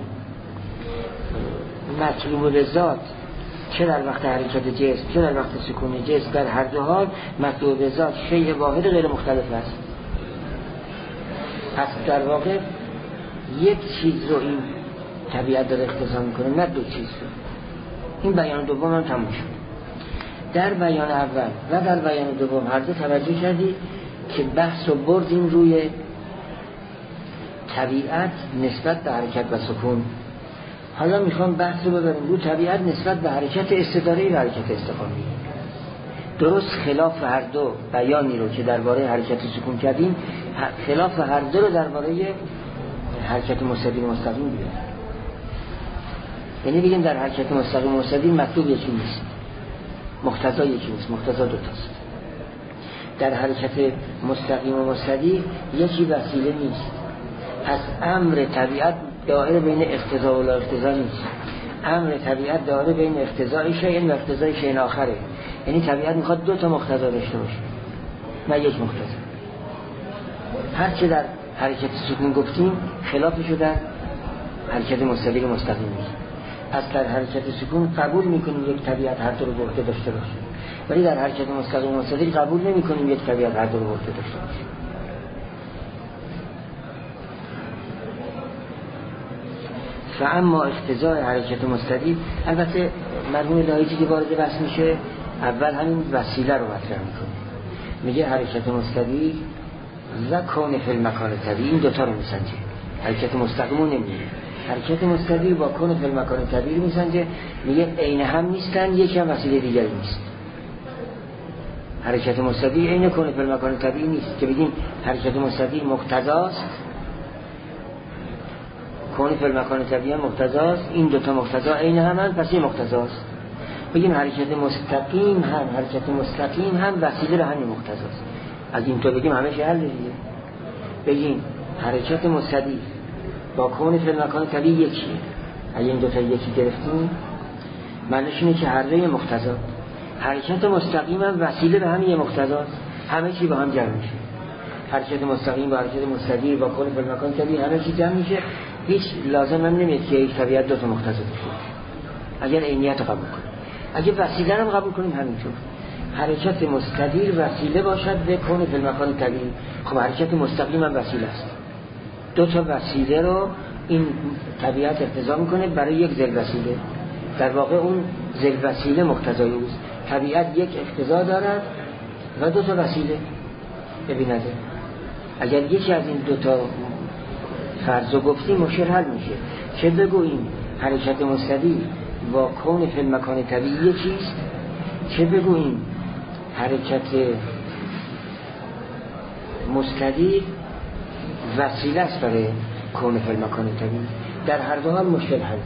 مطلوب بالذات چه در وقت حرکت جسم چه در وقت سکون جسم، در هر دو حال مطلوب بالذات شیء واحد غیر مختلف است. پس در واقع یک چیز رو این طبیعت داره اقتضا میکنه، نه دو چیز رو. این بیان دوم هم تموم شد. در بیان اول و در بیان دوم هر دو توجه کردید که بحث رو بردیم روی طبیعت نسبت به حرکت و سکون. حالا میخوام بحث رو ببریم روی طبیعت نسبت به حرکت استداری و حرکت استقامی. درست خلاف هر دو بیانی رو که درباره حرکت سکون کردیم، خلاف هر دو رو درباره حرکت مستقیم و مستقیم بیاریم. یعنی بگیم در حرکت مستقیم و مستقیم مطلوب یکی نیست، مقتضا یکی نیست، مقتضا دوتاست. در حرکت مستقیم و مستقیم یکی وسیله نیست. پس امر طبیعت دائره بین اقتضا و لا اقتضا نیست. امر طبیعت دائره بین اقتضای شیء و اقتضای شیء آخره. یعنی طبیعت میخواد دو تا مقتضا داشته باشه نه یک مقتضا. هر چه در حرکت سکون گفتیم خلافش در حرکت مستقیم و مستقیم نیست. پس در حرکت سکون قبول میکنیم یک طبیعت هر دو رو به عهده داشته باشه، ولی در حرکت مستقیم و مستقیم قبول نمیکنیم یک طبیعت هر دو رو به عهده داشته باشه. فاما اقتضای حرکت مستقیم، البته مرحوم لایجی که وارد بحث میشه اول همین وسیله رو مطرح میکنه، میگه حرکت مستقیم و کون فی المکان طبیعی، این دوتا رو میسنجه. حرکت مستقیم رو نمیگه، حرکت مستقیم با کون فی المکان طبیعی میسنجه، میگه عین هم نیستن، یکی هم وسیله دیگری نیست. حرکت مستقیم عین کون فی المکان طبیعی نیست که بگیم حرکت مستقیم مقتضاست، کون فی المکان طبیعی هم مقتضاست، این دوتا مقتضا عین همن، پس این مقتضاست. بگیم حرکت مستقیم هم وسیله به همین مقتضاست. از این تو بگیم همه حل دیگه. بگیم حرکت مستقیم با کون فی المکان طبیعی یکیه. اگه این دوتا یکی گرفتیم معنیش اینه که هر دوی مقتضا. حرکت مستقیم هم وسیله به همین مقتضاست، همه چی با هم جمع میشه. حرکت مستقیم با حرکت مستقیم با کون فی المکان طبیعی همه چی جمع میشه. هیچ لازم هم نمیاد که یک طبیعت دو تا مقتضا داشته باشه اگر عینیت قبول کنیم. اگه وسیله هم قبول کنیم همینطور. حرکت مستدیر وسیله باشد به کون فی المکان طبیعی. خب حرکت مستقیم هم وسیله است. دو تا وسیله رو این طبیعت اقتضا میکنه برای یک ذل وسیله، در واقع اون ذل وسیله مقتضای اوست. طبیعت یک اقتضا دارد و دو تا وسیله. ببینید اگر یکی از این دو تا فرضو گفتیم مشکل حل میشه. چه بگوییم حرکت مستدیر با کون فی المکان طبیعی چیست، چه بگوییم حرکت مستدیر وسیله است برای کون فی المکان طبیعی. در هر دو حال مشکل حل.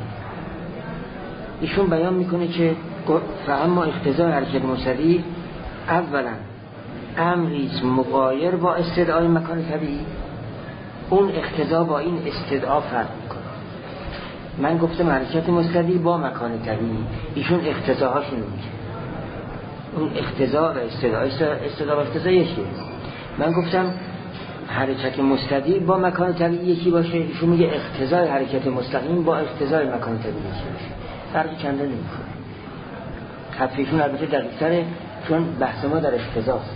ایشون بیان میکنه که فاما اقتضای حرکت مستدیر اولا امریز مغایر با استدعای مکان طبیعی. اون اقتضا با این استدعا فرق میکنه. من گفتم حرکت مستدیر با مکان طبیعی، ایشون اقتضاهاشون میگه. اون اقتضا و استدعا و اقتضا یکیه. من گفتم حرکت مستدیر با مکان طبیعی یکی باشه، ایشون میگه اقتضای حرکت مستقیم با اقتضای مکان طبیعی یکی باشه. فرقی چندان نمیکنه. حرفشون البته دقیق‌تره چون بحث ما در اقتضاست.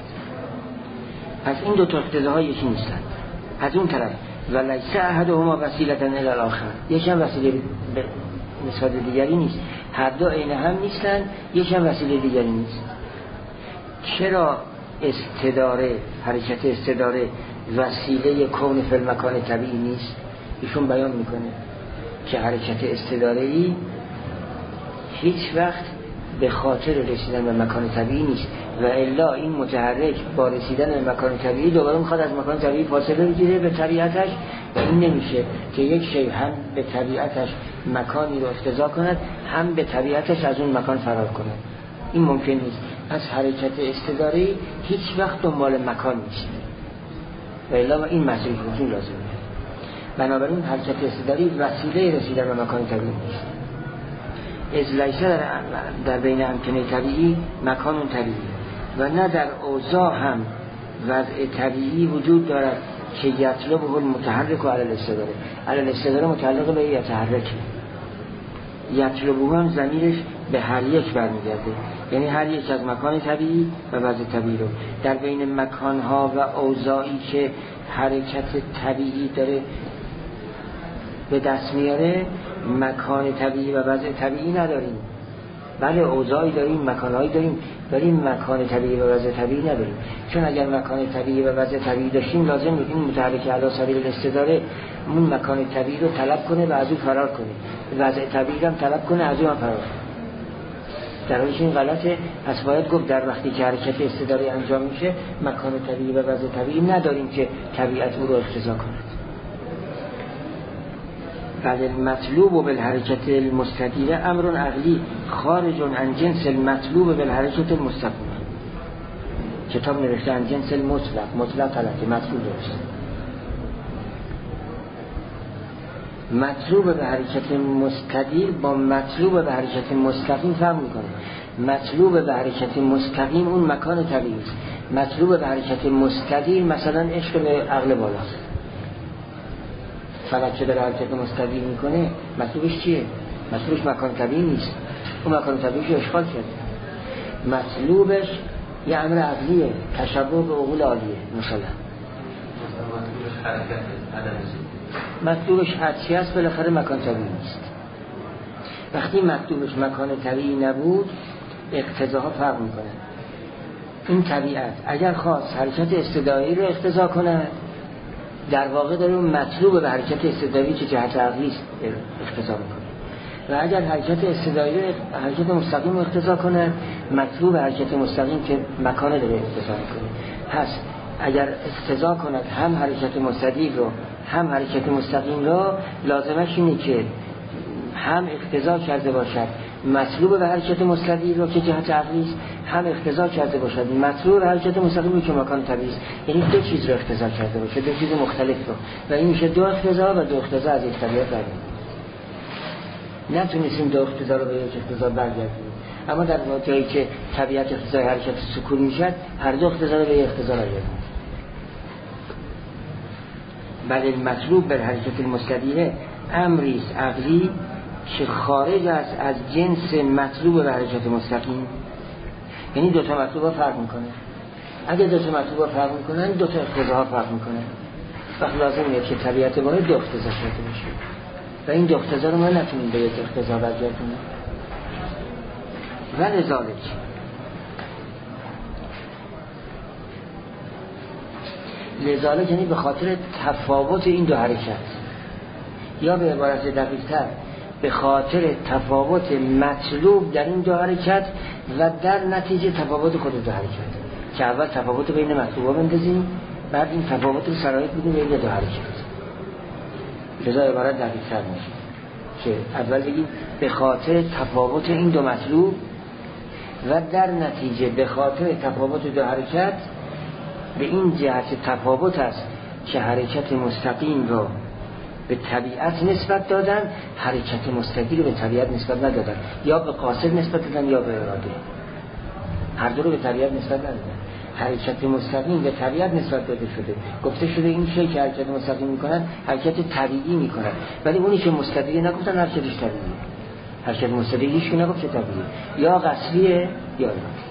پس این دو تا اقتضاها یکی نیستن. از اون طرف ولیس احدهما وسیلة الی الاخر، یکی هم وسیله به نسبت دیگری نیست. هر دو عین هم نیستن، یکی هم وسیله دیگری نیست. چرا استداره، حرکت استداره وسیله کون فی المکان طبیعی نیست؟ ایشون بیان میکنه که حرکت استداره‌ای هیچ وقت به خاطر رسیدن به مکان طبیعی نیست و الا این متحرک با رسیدن به مکان طبیعی دوباره میخواد از مکان طبیعی فاصله بگیره به طبیعتش و این نمیشه که یک شی هم به طبیعتش مکانی رو اقتضا کند هم به طبیعتش از اون مکان فرار کنه. این ممکن نیست. پس حرکت استداری هیچ وقت دنبال مکان نیست و الا این مسئله وجود لازمه. بنابراین حرکت استداری وسیله رسیدن به مکان طبیعی نیست. از لیسه در بین امکنه طبیعی مکان طبیعی و نه در اوضاع هم وضع طبیعی وجود دارد که یطلبه المتحرک و علی الاستداره. علی الاستداره متعلق به یتحرک، یطلبه هم ضمیرش به هر یک برمیگرده، یعنی هر یک از مکان طبیعی و وضع طبیعی رو در بین مکانها و اوضاعی که حرکت طبیعی داره به دست میاره مکان طبیعی و وضع طبیعی نداریم. بله اوضاعی داریم، مکانهایی داریم مکان طبیعی و وضع طبیعی نداریم. چون اگر مکان طبیعی و وضع طبیعی داشتیم لازم بود این متحرک علی سبیل الاستداره اون مکان طبیعی رو طلب کنه و از اون فرار کنه، وضع طبیعی هم طلب کنه از اون فرار کنه. در حالیش این غلطه. پس باید گفت در وقتی که حرکت استداره انجام میشه مکان طبیعی و وضع طبیعی نداریم که طبیعت او رو اقتضا کنه. بعد المطلوب بالحرکت المستدیره امر عقلی خارج عن جنس المطلوب بالحرکت المستقیمه. کتاب نوشته عن جنس مطلق غلطه، مطلوب درست. مطلوب به حرکت مستدیر با مطلوب به حرکت مستقیم فرق میکنه. مطلوب به حرکت مستقیم اون مکان طبیعی است. مطلوب به حرکت مستدیر مثلا عشق به عقل بالاست. فقط چه در حرکت مستدیر میکنه مطلوبش چیه؟ مطلوبش مکان طبیعی نیست، اون مکان طبیعیش رو اشغال کرده. مطلوبش یه امر عقلیه، تشبه به عقول عالیه. مثلا مطلوبش هرچی هست بالاخره مکان طبیعی نیست. وقتی مطلوبش مکان طبیعی نبود اقتضاها فرق میکنه. این طبیعت اگر خواست حرکت استدعایی رو اقتضا کنه در واقع داره اون مطلوب به حرکت استدعایی که جهت عقلی است اقتضا میکنه و اگر حرکت استدعایی حرکت مستقیم رو اقتضا کنه مطلوب حرکت مستقیم که مکان داره اقتضا میکنه. پس اگر اقتضا کند هم حرکت مستدیر رو هم حرکت مستقیم رو لازمش اینه که هم اقتضا کرده باشد مطلوب به حرکت مستدیر رو که جهت عقلی است، هم اقتضا کرده باشد مطلوب به حرکت مستقیم رو که مکان طبیعی است. یعنی دو چیز رو اقتضا کرده باشه، دو چیز مختلف رو، و این میشه دو اقتضا و دو اقتضا از یک طبیعت برمیاد. نتونستیم دو اقتضا رو به یک اقتضا برگردیم، اما در جایی که طبیعت اقتضای حرکت سکون میشد هر دو اقتضا رو به یک اقتضا برگردیم. بل المطلوب به حرکت المستدیره امری است عقلی که خارج است از جنس مطلوب به حرکت مستقیم. یعنی دو تا مطلوب ها فرق میکنه. اگه دو تا مطلوب ها فرق میکنن دو تا اقتضا ها فرق میکنه. وقت لازم میاد که طبیعت واحد دو اقتضا شده باشه. و این دو اقتضا رو ما نتونیم به یک اقتضا برگردونیم. لذالک یعنی به خاطر تفاوت این دو حرکت، یا به عبارت دقیق‌تر به خاطر تفاوت مطلوب در این دو حرکت و در نتیجه تفاوت خود دو حرکت، که اول تفاوت بین مطلوب‌ها بندازیم، بعد این تفاوت رو شرایط بدیم بین دو حرکت. لذا عبارت دقیق‌تر میشه که اول بگیم به خاطر تفاوت این دو مطلوب و در نتیجه به خاطر تفاوت دو حرکت، به این جهت تفاوت است که حرکت مستقیم رو به طبیعت نسبت دادن، حرکت مستقیم رو به طبیعت نسبت ندادن، یا به قاصد نسبت دادن یا به اراده، هر دو رو به طبیعت نسبت ندادن. حرکت مستقیم به طبیعت نسبت داده شده، گفته شده این شی که حرکت مستقیم میکنن حرکت طبیعی میکنن، ولی اونی که مستقیم نگفتن حرکتش طبیعیه. حرکت مستقیم هیچ کی نگفت که طبیعیه، یا قصریه یا اراده.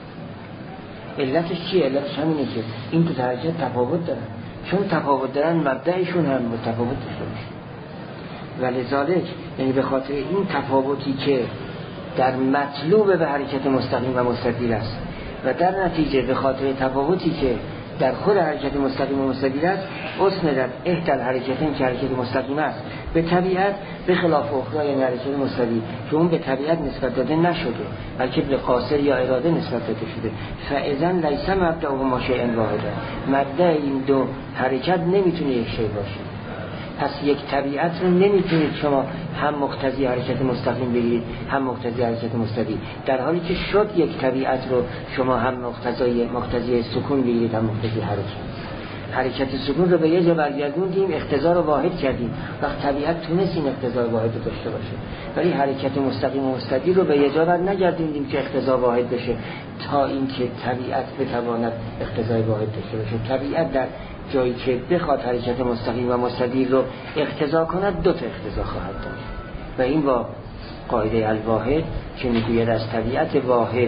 علتش چیه؟ علتش همینه که این دو حرکت تفاوت دارن، چون تفاوت دارن مبدأشون هم متفاوت میشه. ولذالک یعنی به خاطر این تفاوتی که در مطلوب به حرکت مستقیم و مستدیر است و در نتیجه به خاطر تفاوتی که در خود حرکت مستقیم و مستدیر است، اسندت احدى الحرکتین که حرکت مستقیم است به طبیعت، به خلاف اخرى یعنی حرکت مستدیر که اون به طبیعت نسبت داده نشده بلکه به قاصر یا اراده نسبت داده شده. فاذا لیس مبدأهما شیء واحد، مبدأ این دو حرکت نمیتونه یک شی باشه. پس یک طبیعت رو نمیتونید شما هم مقتضی حرکت مستقیم بگیرید هم مقتضی حرکت مستدیر، در حالی که شد یک طبیعت رو شما هم مقتضی سکون بگیرید هم مقتضی حرکت سکون رو به یه جا برگردوندیم، اقتضا رو واحد کردیم، وقت طبیعت تونست این اقتضا واحد رو داشته باشه، ولی حرکت مستقیم و مستدیر رو به یه جا بر نگردوندیم که اقتضا واحد بشه تا اینکه طبیعت بتواند اقتضای واحد داشته باشه. طبیعت در جایی که بخواد حرکت مستقیم و مستدیر رو اقتضا کند دو تا اقتضا خواهد داشت و این با قاعده الواحد که میگوید از طبیعت واحد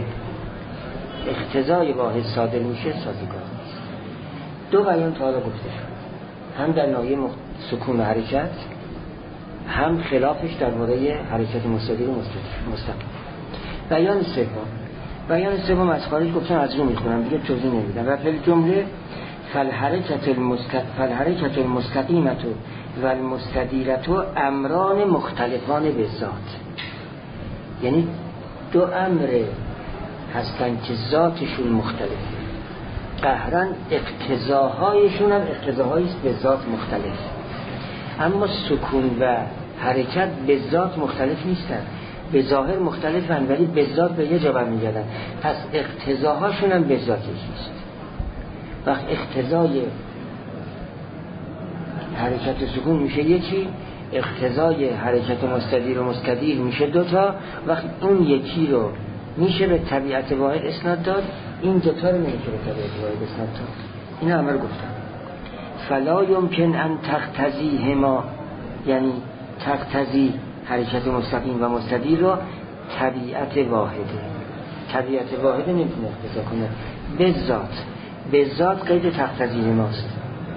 اقتضای واحد صادر میشه سازگار نیست. دو بیان تا حالا گفته شد، هم در ناحیه سکون و حرکت، هم خلافش در مورد حرکت مستدیر و مستقیم. بیان سوم از خارج گفتم از رو میخونم دیگه توضیح نمیدم. و فی جمله فالحرکت المستقیمة و المستدیرة امران مختلفان به ذات، یعنی دو امر هستن که ذاتشون مختلفه، قهرن اقتضاهایشون هم اقتضاهاییست به ذات مختلف، اما سکون و حرکت به ذات مختلف نیستن، به ظاهر مختلفن ولی به ذات به یه جا برمیگردن. پس اقتضاهاشون هم به ذات یکیست. وقت اقتضای حرکت سکون میشه یکی، اقتضای حرکت مستدیر و مستدیر میشه دوتا، وقت اون یکی رو میشه به طبیعت واحد اسناد داد، این دوتا رو نمیشه به طبیعت واحد اسناد داد. این همه رو گفتم. فلا یمکن ان تقتضیهما، یعنی تقتضی حرکت مستقیم و مستدیر رو طبیعت واحده، طبیعت واحده نمیتونه اقتضا کنه به ذات قید تقتضی ماست،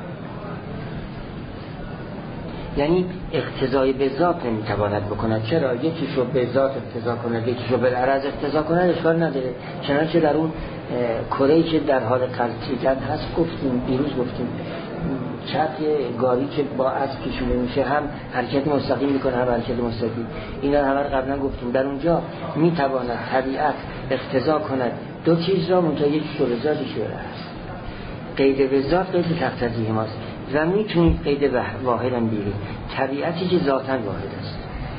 یعنی اقتضای به ذات نمیتواند بکند. چرا؟ یکیشو به ذات اقتضا کند یکیشو به العرض اقتضا کند اشکال نداره. چنانچه در اون کره‌ای که در حال قلتیدن هست گفتیم، دیروز گفتیم چرخ گاری که با اسب کشیده میشه هم حرکت مستقیم میکنه هم حرکت مستدیر، اینا همه قبلا گفتیم. در اونجا میتواند طبیعت اقتضا کند دو چیز را، منتها یکیش رو به ذاتش هست. قید به ذات قید تقتضی ماست و میتونید قید واحد هم بیارید، طبیعتی که ذاتاً واحد است.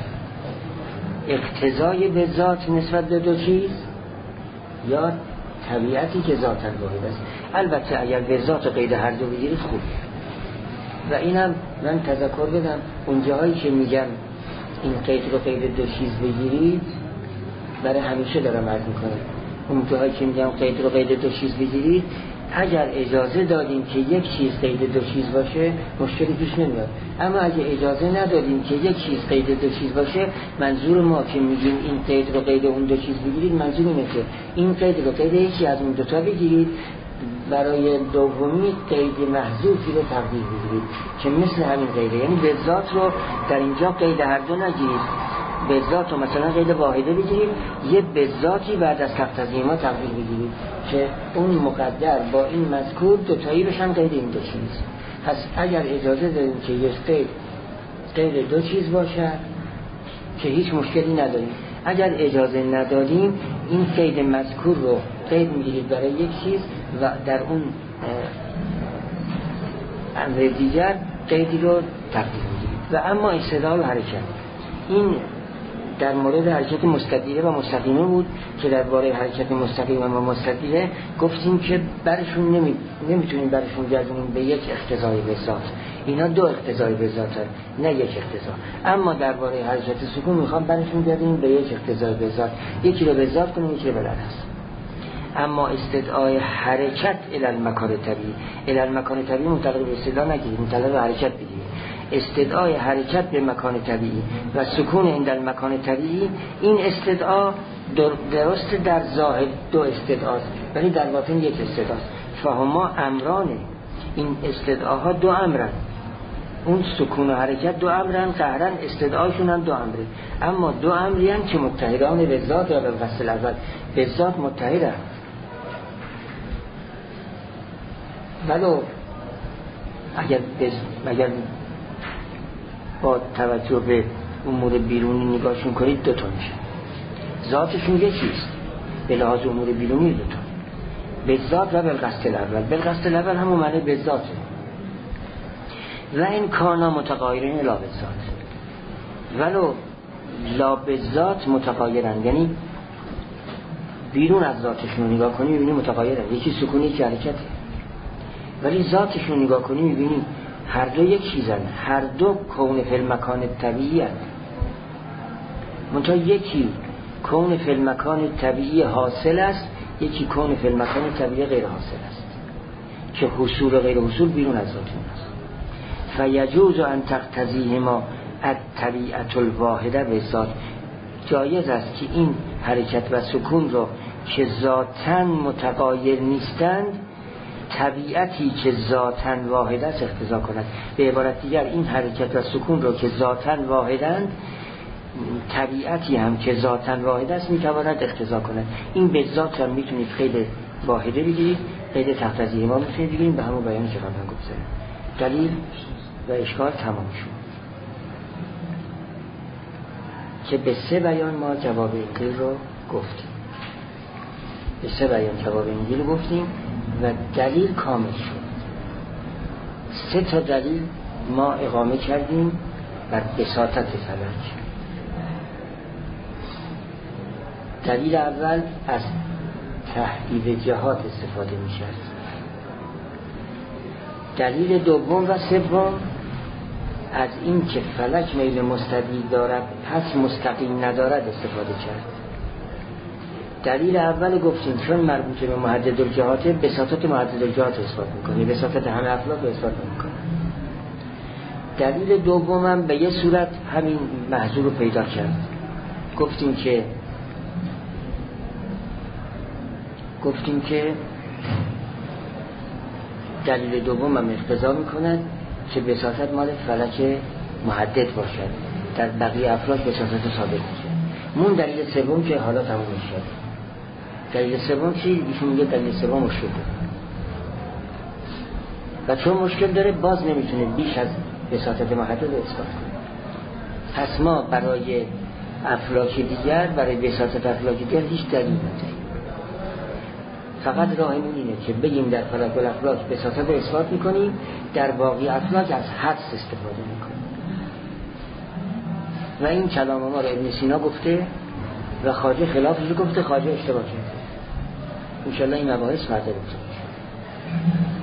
اقتضای به ذات نسبت به دو چیز یا طبیعتی که ذاتاً واحد است. البته اگر به ذات قید هر دو بگیرید خوب. و اینم من تذکر بدم اون جاهایی که میگم این قید رو قید دو چیز بگیرید، برای همیشه دارم عرض میکنم، اون جاهایی که میگم قید رو قید دو چیز بگیرید، اگر اجازه دادیم که یک چیز قید دو چیز باشه مشکلی پیش نمیاد، اما اگه اجازه ندادیم که یک چیز قید دو چیز باشه، منظور ما که میگیم این قید رو قید اون دو چیز بگیرید، منظور اینه که این قید رو قید یکی از اون دوتا بگیرید، برای دومی قید محذوفی رو تقدیر بگیرید که مثل همین قیده، یعنی به ذات رو در اینجا قید هر دو نگیرید، به ذات رو مثلا قید واحده بگیرید، یه به ذاتی بعد از تقتضی ما تقدیر بگیرید که اون مقدر با این مذکور دوتایی بشن قید این دو چیز. پس اگر اجازه داریم که یک قید دو چیز باشه که هیچ مشکلی نداریم، اگر اجازه نداریم این قید مذکور رو قید میگیرید برای یک چیز و در اون امر دیگر قیدی رو تقدیر میگیرید. و اما استدلال حرکت، این در مورد حرکت مستدیره و مستقیمه بود که درباره حرکت مستقیمه و مستدیره گفتیم که برشون نمیتونیم برشون گردونیم به یک اقتضای به ذات، اینا دو اقتضای به ذات هست نه یک اقتضا. اما درباره حرکت سکون میخوام برشون گردونیم به یک اقتضای به ذات، یکی رو به ذات کنیم یکی رو به لفظ. اما استدعای حرکت الی المکان طبیعی، الی المکان طبیعی متعلق به استدعا نگیرید، متعلق به حرکت بگیرید. استدعای حرکت به مکان طبیعی و سکون عند المکان طبیعی، این استدعا درست در ظاهر دو استدعاست ولی در باطن یک استدعاست. فهما امرانه، این استدعاها دو امرن، اون سکون و حرکت دو امرن، قهرن استدعایشون هم دو امره، اما دو امری هم که متحدان به ذات یا به فصل اول به ذات متحدن. ولو اگر با توجه به امور بیرونی نگاهشون کنید دوتا میشه، ذاتشون یکیست به لحاظ امور بیرونی دوتا، به ذات و بالقصد الاول. بالقصد الاول همون معنی به ذاته. و این کانا متغایرین لا به ذات، ولو لا به ذات متغایرن، یعنی بیرون از ذاتشون نگاه کنی میبینی متغایرن، یکی سکونی یکی حرکته، ولی ذاتشون نگاه کنی میبینی هر دو یک چیزن، هر دو کون فی المکان طبیعی هست، منتها یکی کون فی المکان طبیعی حاصل است، یکی کون فی المکان طبیعی غیر حاصل است که حصول و غیر حصول بیرون از ذاتشون است. فیجوز ان تقتضیهما الطبیعة الواحده به ذات، جایز است که این حرکت و سکون رو که ذاتاً متغایر نیستند، طبیعتی که ذاتاً واحد است اقتضا کند. به عبارت دیگر این حرکت و سکون رو که ذاتاً واحدند، طبیعتی هم که ذاتاً واحد است میتواند اقتضا کند. این به ذات هم میتونید قید واحده بگیرید، قید تقتضی ما میتونید بگیرید، به همون بیان که قبلا گفتم. دلیل و اشکال تمام شد که به سه بیان ما جواب این رو گفتیم، به سه بیان جواب این رو گفتیم و دلیل کامل شد. سه تا دلیل ما اقامه کردیم بر بساطت فلک. دلیل اول از تحدید جهات استفاده می شد. دلیل دوم و سوم از این که فلک میل مستدیل دارد پس مستقیم ندارد استفاده کرد. دلیل اول گفتیم چون مربوط به محدد الجهات، بساطت محدد الجهات اثبات میکنه، بساطت همه افلاک رو اثبات میکنه. دلیل دومم به یه صورت همین محضور رو پیدا کرد. گفتیم که دلیل دوم هم اقتضا میکند که بساطت مال فلک محدد باشد، در بقیه افلاک بساطت ثابت میشه. مون دلیل سوم که حالا تموم شد. دلیل سوم چی؟ ایشون میگه دلیل سوم مشکل داره و چون مشکل داره باز نمیتونه بیش از بساطت محدد رو اثبات کنه. پس ما برای افلاک دیگر، برای بساطت افلاک دیگر هیچ دلیل نداریم، فقط راهمون اینه که بگیم در فلک و افلاک بساطت رو اثبات میکنیم، در باقی افلاک از حدس استفاده میکنیم. و این کلام ما رو ابن سینا گفته و خواجه خلافش رو گفته، خواجه اشتباه کرده. انشالله این مباحث فردا گفته میشه.